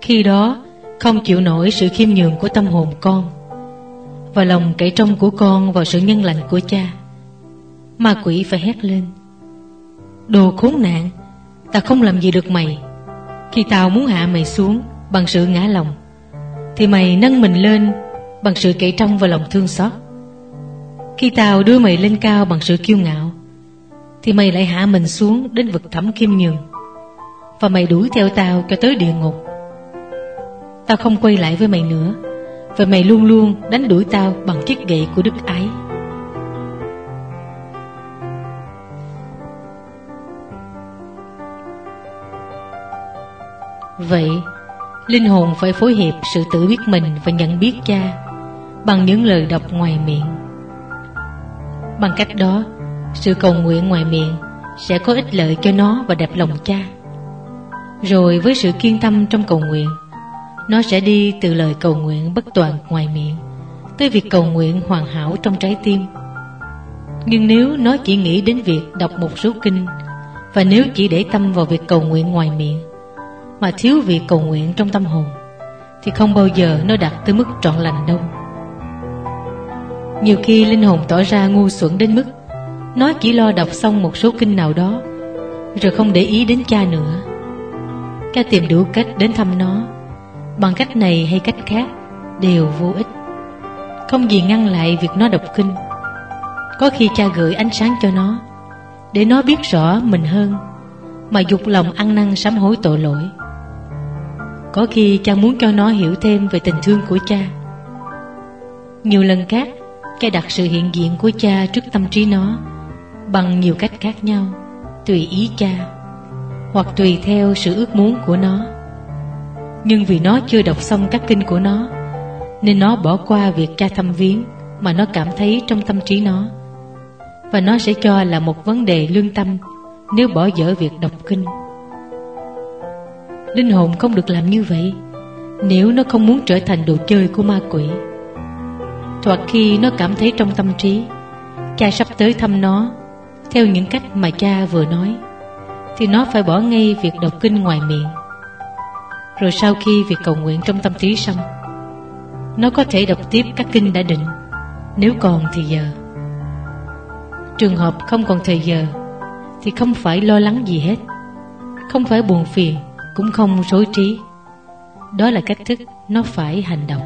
Khi đó không chịu nổi sự khiêm nhường của tâm hồn con và lòng cậy trông của con vào sự nhân lành của cha, ma quỷ phải hét lên: đồ khốn nạn, ta không làm gì được mày. Khi tao muốn hạ mày xuống bằng sự ngã lòng, thì mày nâng mình lên bằng sự cậy trông và lòng thương xót. Khi tao đưa mày lên cao bằng sự kiêu ngạo, thì mày lại hạ mình xuống đến vực thẳm khiêm nhường, và mày đuổi theo tao cho tới địa ngục. Tao không quay lại với mày nữa, và mày luôn luôn đánh đuổi tao bằng chiếc gậy của đức ái. Vậy, linh hồn phải phối hợp sự tự biết mình và nhận biết cha bằng những lời đọc ngoài miệng. Bằng cách đó, sự cầu nguyện ngoài miệng sẽ có ích lợi cho nó và đẹp lòng cha. Rồi với sự kiên tâm trong cầu nguyện, nó sẽ đi từ lời cầu nguyện bất toàn ngoài miệng tới việc cầu nguyện hoàn hảo trong trái tim. Nhưng nếu nó chỉ nghĩ đến việc đọc một số kinh, và nếu chỉ để tâm vào việc cầu nguyện ngoài miệng mà thiếu việc cầu nguyện trong tâm hồn, thì không bao giờ nó đạt tới mức trọn lành đâu. Nhiều khi linh hồn tỏ ra ngu xuẩn đến mức nó chỉ lo đọc xong một số kinh nào đó, rồi không để ý đến cha nữa. Cha tìm đủ cách đến thăm nó, bằng cách này hay cách khác đều vô ích, không gì ngăn lại việc nó đọc kinh. Có khi cha gửi ánh sáng cho nó, để nó biết rõ mình hơn, mà dục lòng ăn năn sám hối tội lỗi. Có khi cha muốn cho nó hiểu thêm về tình thương của cha. Nhiều lần khác, cha đặt sự hiện diện của cha trước tâm trí nó bằng nhiều cách khác nhau, tùy ý cha, hoặc tùy theo sự ước muốn của nó. Nhưng vì nó chưa đọc xong các kinh của nó, nên nó bỏ qua việc cha thăm viếng mà nó cảm thấy trong tâm trí nó, và nó sẽ cho là một vấn đề lương tâm nếu bỏ dở việc đọc kinh. Linh hồn không được làm như vậy nếu nó không muốn trở thành đồ chơi của ma quỷ. Thoạt khi nó cảm thấy trong tâm trí cha sắp tới thăm nó theo những cách mà cha vừa nói, thì nó phải bỏ ngay việc đọc kinh ngoài miệng. Rồi sau khi việc cầu nguyện trong tâm trí xong, nó có thể đọc tiếp các kinh đã định, nếu còn thì giờ. Trường hợp không còn thời giờ thì không phải lo lắng gì hết, không phải buồn phiền, cũng không rối trí. Đó là cách thức nó phải hành động.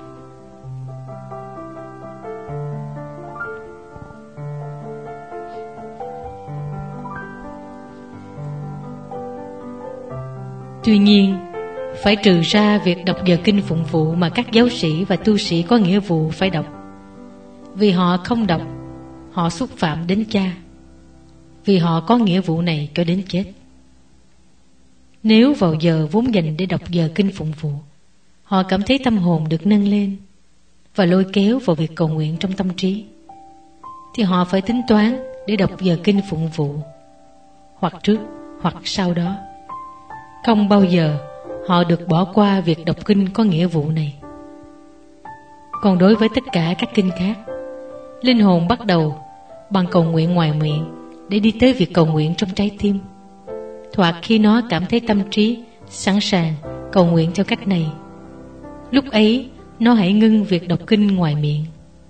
Tuy nhiên, phải trừ ra việc đọc giờ kinh phụng vụ mà các giáo sĩ và tu sĩ có nghĩa vụ phải đọc. Vì họ không đọc, họ xúc phạm đến cha, vì họ có nghĩa vụ này cho đến chết. Nếu vào giờ vốn dành để đọc giờ kinh phụng vụ, họ cảm thấy tâm hồn được nâng lên và lôi kéo vào việc cầu nguyện trong tâm trí, thì họ phải tính toán để đọc giờ kinh phụng vụ, hoặc trước hoặc sau đó. Không bao giờ họ được bỏ qua việc đọc kinh có nghĩa vụ này. Còn đối với tất cả các kinh khác, linh hồn bắt đầu bằng cầu nguyện ngoài miệng để đi tới việc cầu nguyện trong trái tim. Thoạt khi nó cảm thấy tâm trí sẵn sàng cầu nguyện theo cách này, lúc ấy nó hãy ngưng việc đọc kinh ngoài miệng.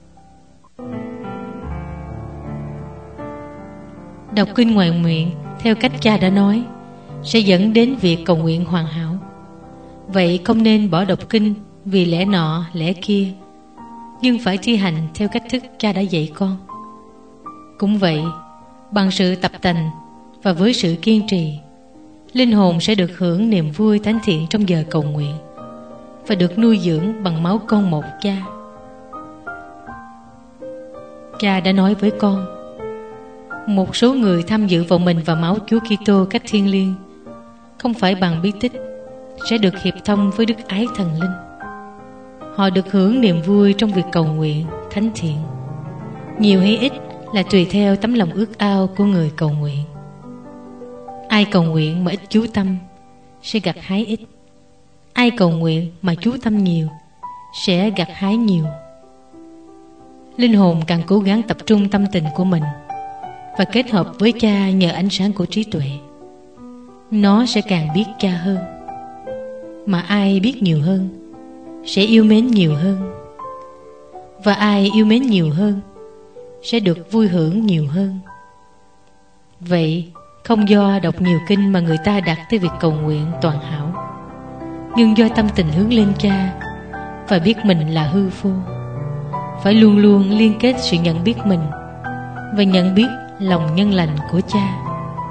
Đọc kinh ngoài miệng theo cách cha đã nói sẽ dẫn đến việc cầu nguyện hoàn hảo. Vậy không nên bỏ đọc kinh vì lẽ nọ lẽ kia, nhưng phải thi hành theo cách thức cha đã dạy con. Cũng vậy, bằng sự tập tành và với sự kiên trì, linh hồn sẽ được hưởng niềm vui thánh thiện trong giờ cầu nguyện và được nuôi dưỡng bằng máu con một cha. Cha đã nói với con, một số người tham dự vào mình và máu Chúa Kitô cách thiêng liêng, không phải bằng bí tích, sẽ được hiệp thông với đức ái thần linh. Họ được hưởng niềm vui trong việc cầu nguyện thánh thiện, nhiều hay ít là tùy theo tấm lòng ước ao của người cầu nguyện. Ai cầu nguyện mà ít chú tâm sẽ gặt hái ít, ai cầu nguyện mà chú tâm nhiều sẽ gặt hái nhiều. Linh hồn càng cố gắng tập trung tâm tình của mình và kết hợp với cha nhờ ánh sáng của trí tuệ, nó sẽ càng biết cha hơn. mà ai biết nhiều hơn sẽ yêu mến nhiều hơn, và ai yêu mến nhiều hơn sẽ được vui hưởng nhiều hơn. Vậy không do đọc nhiều kinh mà người ta đạt tới việc cầu nguyện toàn hảo, nhưng do tâm tình hướng lên Cha và biết mình là hư vô, phải luôn luôn liên kết sự nhận biết mình và nhận biết lòng nhân lành của Cha.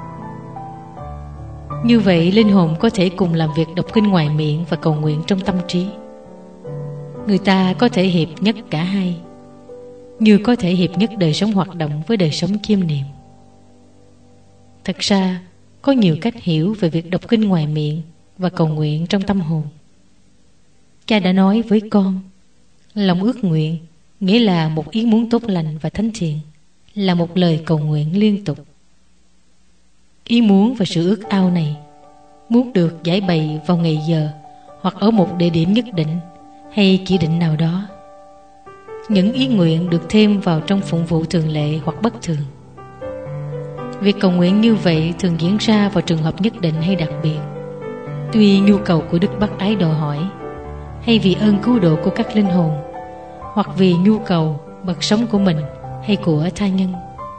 Như vậy linh hồn có thể cùng làm việc đọc kinh ngoài miệng và cầu nguyện trong tâm trí. Người ta có thể hiệp nhất cả hai, như có thể hiệp nhất đời sống hoạt động với đời sống chiêm niệm. Thật ra có nhiều cách hiểu về việc đọc kinh ngoài miệng và cầu nguyện trong tâm hồn. Cha đã nói với con, lòng ước nguyện nghĩa là một ý muốn tốt lành và thánh thiện, là một lời cầu nguyện liên tục. Ý muốn và sự ước ao này muốn được giải bày vào ngày giờ hoặc ở một địa điểm nhất định hay chỉ định nào đó. Những ý nguyện được thêm vào trong phụng vụ thường lệ hoặc bất thường. Việc cầu nguyện như vậy thường diễn ra vào trường hợp nhất định hay đặc biệt, tuy nhu cầu của Đức Bác Ái đòi hỏi, hay vì ơn cứu độ của các linh hồn, hoặc vì nhu cầu bậc sống của mình hay của tha nhân.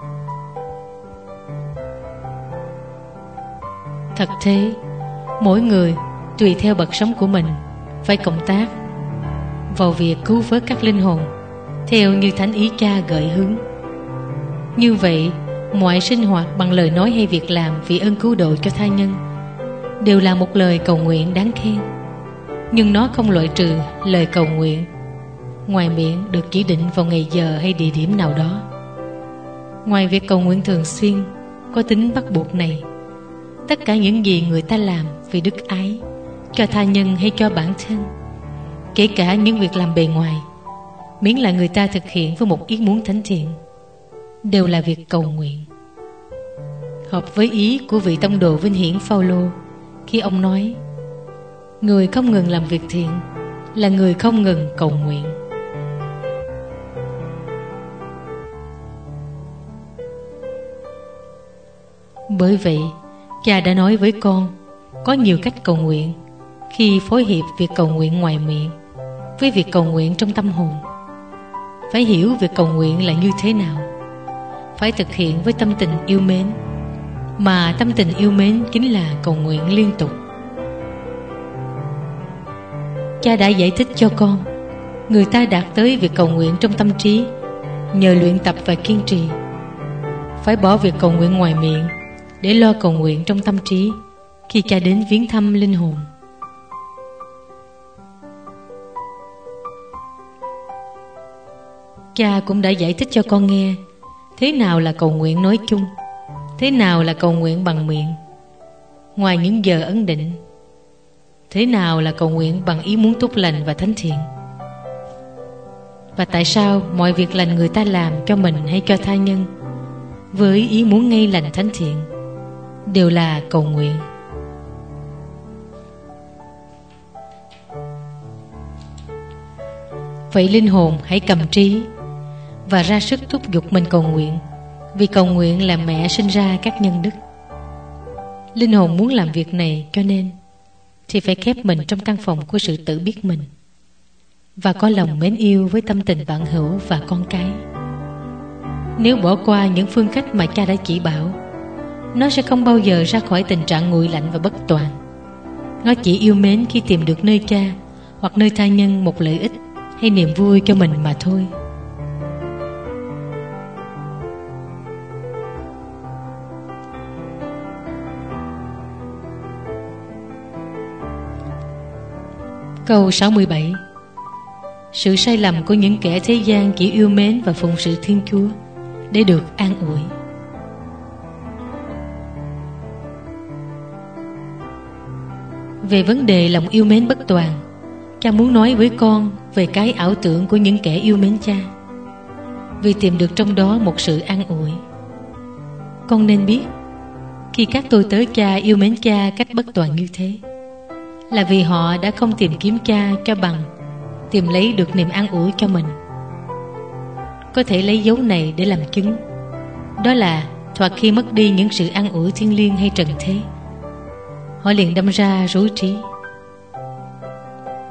Thật thế, mỗi người tùy theo bậc sống của mình phải cộng tác vào việc cứu vớt các linh hồn theo như thánh ý Cha gợi hướng. Như vậy, mọi sinh hoạt bằng lời nói hay việc làm vì ơn cứu độ cho tha nhân đều là một lời cầu nguyện đáng khen, nhưng nó không loại trừ lời cầu nguyện ngoài miệng được chỉ định vào ngày giờ hay địa điểm nào đó. Ngoài việc cầu nguyện thường xuyên có tính bắt buộc này, tất cả những gì người ta làm vì đức ái, cho tha nhân hay cho bản thân, kể cả những việc làm bề ngoài, miễn là người ta thực hiện với một ý muốn thánh thiện, đều là việc cầu nguyện. Hợp với ý của vị tông đồ vinh hiển Phaolô khi ông nói, người không ngừng làm việc thiện là người không ngừng cầu nguyện. Bởi vậy, Cha đã nói với con có nhiều cách cầu nguyện khi phối hợp việc cầu nguyện ngoài miệng với việc cầu nguyện trong tâm hồn. Phải hiểu việc cầu nguyện là như thế nào, phải thực hiện với tâm tình yêu mến, mà tâm tình yêu mến chính là cầu nguyện liên tục. Cha đã giải thích cho con, người ta đạt tới việc cầu nguyện trong tâm trí nhờ luyện tập và kiên trì. Phải bỏ việc cầu nguyện ngoài miệng để lo cầu nguyện trong tâm trí khi Cha đến viếng thăm linh hồn. Cha cũng đã giải thích cho con nghe thế nào là cầu nguyện nói chung, thế nào là cầu nguyện bằng miệng ngoài những giờ ấn định, thế nào là cầu nguyện bằng ý muốn tốt lành và thánh thiện, và tại sao mọi việc lành người ta làm cho mình hay cho tha nhân với ý muốn ngay lành thánh thiện đều là cầu nguyện. Vậy linh hồn hãy cầm trí và ra sức thúc giục mình cầu nguyện, vì cầu nguyện là mẹ sinh ra các nhân đức. Linh hồn muốn làm việc này, cho nên thì phải khép mình trong căn phòng của sự tự biết mình và có lòng mến yêu với tâm tình bạn hữu và con cái. Nếu bỏ qua những phương cách mà Cha đã chỉ bảo, nó sẽ không bao giờ ra khỏi tình trạng nguội lạnh và bất toàn. Nó chỉ yêu mến khi tìm được nơi Cha hoặc nơi tha nhân một lợi ích hay niềm vui cho mình mà thôi. Câu 67. Sự sai lầm của những kẻ thế gian chỉ yêu mến và phụng sự Thiên Chúa để được an ủi. Về vấn đề lòng yêu mến bất toàn, Cha muốn nói với con về cái ảo tưởng của những kẻ yêu mến Cha, vì tìm được trong đó một sự an ủi. Con nên biết, khi các tôi tớ Cha yêu mến Cha cách bất toàn như thế, là vì họ đã không tìm kiếm Cha cho bằng tìm lấy được niềm an ủi cho mình. Có thể lấy dấu này để làm chứng, đó là thoạt khi mất đi những sự an ủi thiêng liêng hay trần thế, họ liền đâm ra rối trí.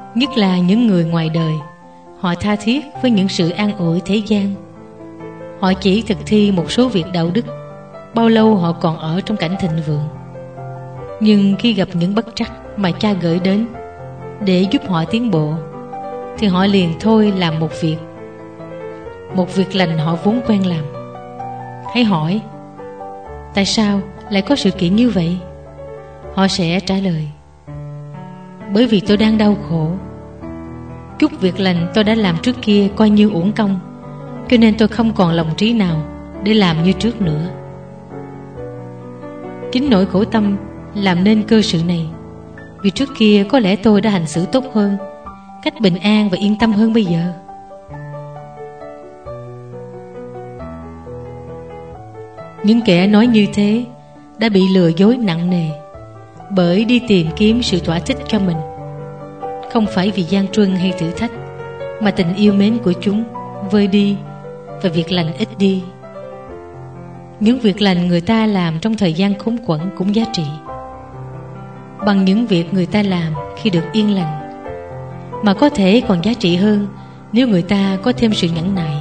Nhất là những người ngoài đời, họ tha thiết với những sự an ủi thế gian. Họ chỉ thực thi một số việc đạo đức bao lâu họ còn ở trong cảnh thịnh vượng. Nhưng khi gặp những bất trắc mà cha gửi đến để giúp họ tiến bộ, thì họ liền thôi làm một việc lành họ vốn quen làm. Hãy hỏi, tại sao lại có sự kiện như vậy? Họ sẽ trả lời, bởi vì tôi đang đau khổ. Chút việc lành tôi đã làm trước kia coi như uổng công, cho nên tôi không còn lòng trí nào để làm như trước nữa. Chính nỗi khổ tâm làm nên cơ sự này. Vì trước kia có lẽ tôi đã hành xử tốt hơn, cách bình an và yên tâm hơn bây giờ. Những kẻ nói như thế đã bị lừa dối nặng nề, bởi đi tìm kiếm sự thỏa thích cho mình, không phải vì gian truân hay thử thách, mà tình yêu mến của chúng vơi đi và việc lành ít đi. Những việc lành người ta làm trong thời gian khốn quẫn cũng giá trị bằng những việc người ta làm khi được yên lành, mà có thể còn giá trị hơn nếu người ta có thêm sự nhẫn nại.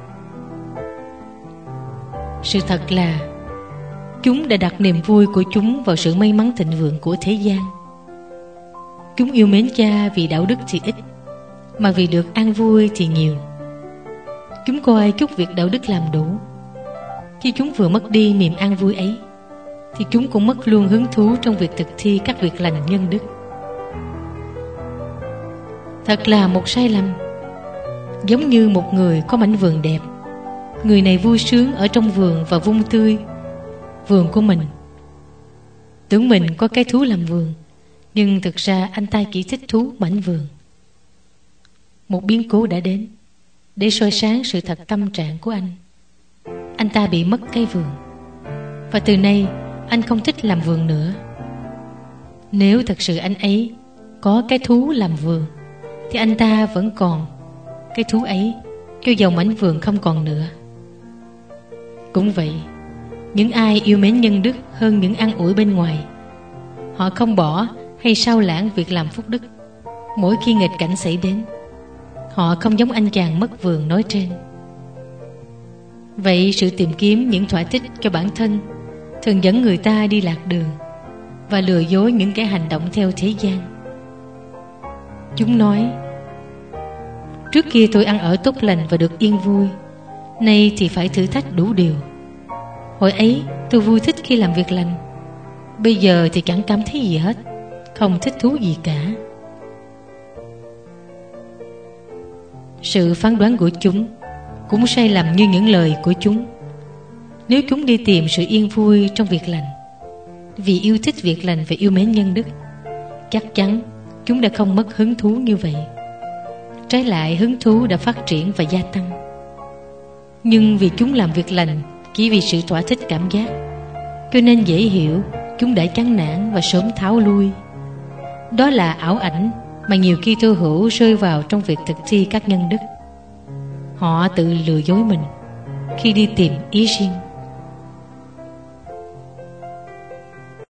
Sự thật là chúng đã đặt niềm vui của chúng vào sự may mắn thịnh vượng của thế gian. Chúng yêu mến cha vì đạo đức thì ít, mà vì được an vui thì nhiều. Chúng coi chút việc đạo đức làm đủ. Khi chúng vừa mất đi niềm an vui ấy, thì chúng cũng mất luôn hứng thú trong việc thực thi các việc lành nhân đức. Thật là một sai lầm. Giống như một người có mảnh vườn đẹp, người này vui sướng ở trong vườn và vung tươi vườn của mình, tưởng mình có cái thú làm vườn, nhưng thực ra anh ta chỉ thích thú mảnh vườn. Một biến cố đã đến để soi sáng sự thật tâm trạng của anh. Anh ta bị mất cái vườn, và từ nay anh không thích làm vườn nữa. Nếu thật sự anh ấy có cái thú làm vườn, thì anh ta vẫn còn cái thú ấy, cho dầu mảnh vườn không còn nữa. Cũng vậy, những ai yêu mến nhân đức hơn những an ủi bên ngoài, họ không bỏ hay sao lãng việc làm phúc đức mỗi khi nghịch cảnh xảy đến. Họ không giống anh chàng mất vườn nói trên. Vậy sự tìm kiếm những thỏa thích cho bản thân thường dẫn người ta đi lạc đường và lừa dối những kẻ hành động theo thế gian. Chúng nói, trước kia tôi ăn ở tốt lành và được yên vui, nay thì phải thử thách đủ điều. Hồi ấy tôi vui thích khi làm việc lành, bây giờ thì chẳng cảm thấy gì hết, không thích thú gì cả. Sự phán đoán của chúng cũng sai lầm như những lời của chúng. Nếu chúng đi tìm sự yên vui trong việc lành vì yêu thích việc lành và yêu mến nhân đức, chắc chắn chúng đã không mất hứng thú như vậy. Trái lại, hứng thú đã phát triển và gia tăng. Nhưng vì chúng làm việc lành chỉ vì sự thỏa thích cảm giác, cho nên dễ hiểu chúng đã chán nản và sớm tháo lui. Đó là ảo ảnh mà nhiều Kitô hữu rơi vào trong việc thực thi các nhân đức. Họ tự lừa dối mình khi đi tìm ý riêng.